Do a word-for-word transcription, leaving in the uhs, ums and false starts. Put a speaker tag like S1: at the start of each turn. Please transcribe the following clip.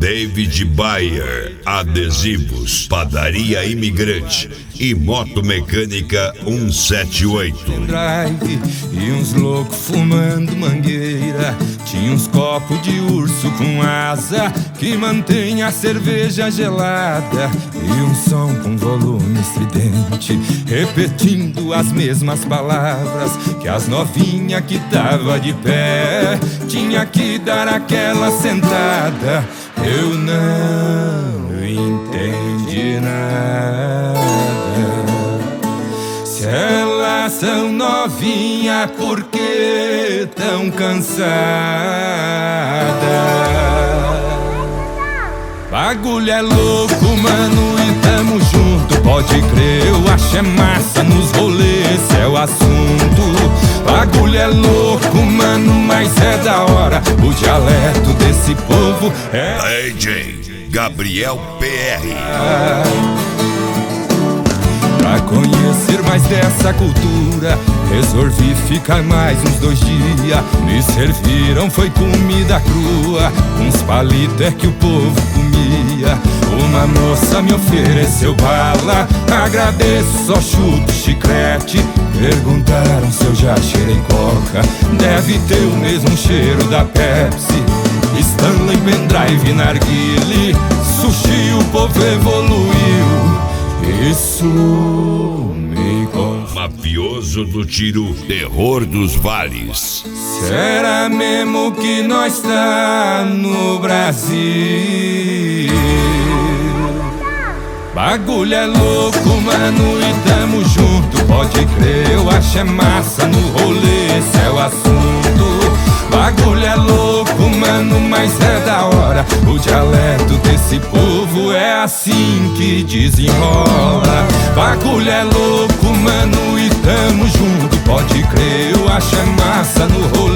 S1: David Bayer, Adesivos, Padaria Imigrante e Moto Mecânica cento e setenta e oito.
S2: Drive e uns loucos fumando mangueira. Tinha uns copos de urso com asa que mantém a cerveja gelada. E um som com volume estridente, repetindo as mesmas palavras que as novinhas que tava de pé tinha que dar aquela sentada. Eu não entendi nada. Se elas são novinha, por que tão cansada? Bagulho é louco, mano, e tamo junto. Pode crer, eu acho é massa nos rolês, esse é o assunto. Bagulho é louco, mano, mas é da hora. O dialeto desse povo é
S1: D J Gabriel P R.
S2: Pra conhecer mais dessa cultura, resolvi ficar mais uns dois dias. Me serviram, foi comida crua, uns palitos é que o povo comia. Uma moça me ofereceu bala, agradeço, só chuto chiclete. Perguntaram se eu já cheirei coca, deve ter o mesmo cheiro da Pepsi. Stanley, pendrive, narguile, sushi, o povo evoluiu. Isso me confunde.
S1: Mafioso do Tiro, terror dos vales.
S2: Será mesmo que nós tá no Brasil? Bagulho é louco, mano, e tamo junto. Pode crer, eu acho é massa no rolê, esse é o assunto. Bagulho é louco, mano, mas é da hora. O dialeto desse povo é assim que desenrola. Bagulho é louco, mano, e tamo junto. Pode crer, eu acho é massa no rolê.